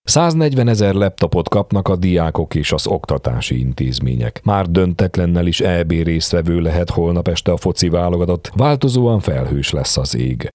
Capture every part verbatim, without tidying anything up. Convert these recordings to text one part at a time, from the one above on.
száznegyvenezer laptopot kapnak a diákok és az oktatási intézmények. Már döntetlennel is é bé résztvevő lehet holnap este a foci válogatott, változóan felhős lesz az ég.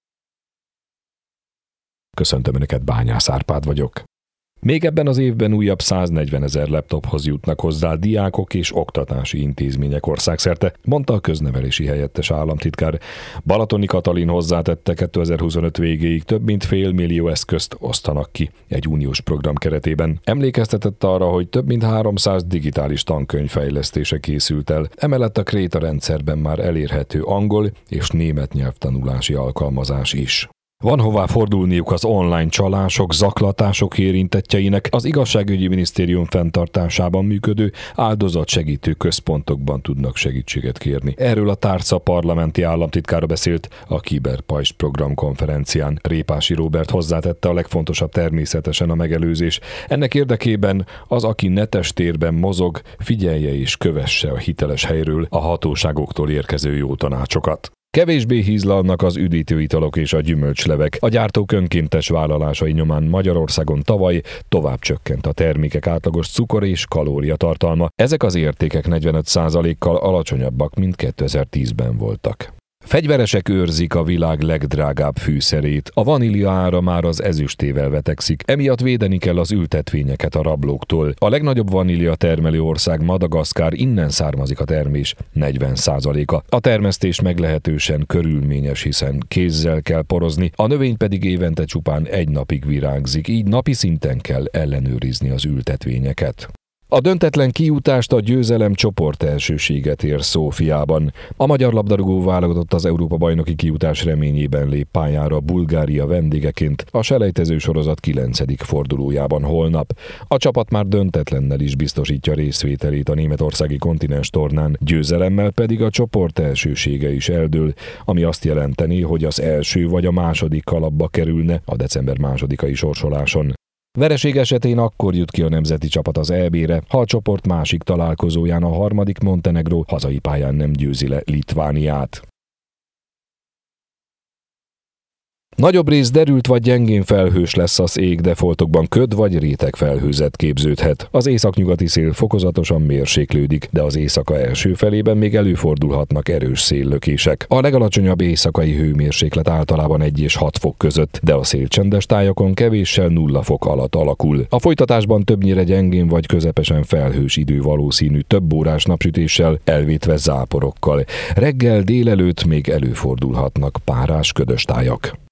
Köszöntöm Önöket, Bányász Árpád vagyok. Még ebben az évben újabb száznegyvenezer laptophoz jutnak hozzá diákok és oktatási intézmények országszerte, mondta a köznevelési helyettes államtitkár. Balatoni Katalin hozzátette, kétezer-huszonöt végéig több mint fél millió eszközt osztanak ki egy uniós program keretében. Emlékeztetett arra, hogy több mint háromszáz digitális tankönyv fejlesztése készült el, emellett a Kréta rendszerben már elérhető angol és német nyelvtanulási alkalmazás is. Van hová fordulniuk az online csalások, zaklatások érintettjeinek, az igazságügyi minisztérium fenntartásában működő áldozatsegítő központokban tudnak segítséget kérni. Erről a tárca parlamenti államtitkára beszélt a Kiberpajzs program konferencián. Répási Róbert hozzátette, a legfontosabb természetesen a megelőzés. Ennek érdekében az, aki netes térben mozog, figyelje és kövesse a hiteles helyről a hatóságoktól érkező jó tanácsokat. Kevésbé hízlalnak az üdítőitalok és a gyümölcslevek. A gyártók önkéntes vállalásai nyomán Magyarországon tavaly tovább csökkent a termékek átlagos cukor- és kalóriatartalma. Ezek az értékek negyvenöt százalékkal alacsonyabbak, mint kétezer-tízben voltak. Fegyveresek őrzik a világ legdrágább fűszerét. A vanília ára már az ezüstével vetekszik, emiatt védeni kell az ültetvényeket a rablóktól. A legnagyobb vanília termelő ország Madagaszkár, innen származik a termés negyven százaléka. A termesztés meglehetősen körülményes, hiszen kézzel kell porozni, a növény pedig évente csupán egy napig virágzik, így napi szinten kell ellenőrizni az ültetvényeket. A döntetlen kijutást a győzelem csoport elsőséget ér Szófiában. A magyar labdarúgó válogatott az Európa-bajnoki kijutás reményében lép pályára Bulgária vendégeként a selejtező sorozat kilencedik fordulójában holnap. A csapat már döntetlennel is biztosítja részvételét a németországi kontinens tornán, győzelemmel pedig a csoport elsősége is eldől, ami azt jelenteni, hogy az első vagy a második kalapba kerülne a december másodikai sorsoláson. Vereség esetén akkor jut ki a nemzeti csapat az é bére, ha a csoport másik találkozóján a harmadik Montenegró hazai pályán nem győzi le Litvániát. Nagyobb rész derült vagy gyengén felhős lesz az ég, de foltokban köd vagy rétegfelhőzet képződhet. Az északnyugati szél fokozatosan mérséklődik, de az éjszaka első felében még előfordulhatnak erős széllökések. A legalacsonyabb éjszakai hőmérséklet általában egy és hat fok között, de a szélcsendes tájakon kevéssel nulla fok alatt alakul. A folytatásban többnyire gyengén vagy közepesen felhős idő valószínű, több órás napsütéssel, elvétve záporokkal. Reggel délelőtt még előfordulhatnak párás ködös tájak.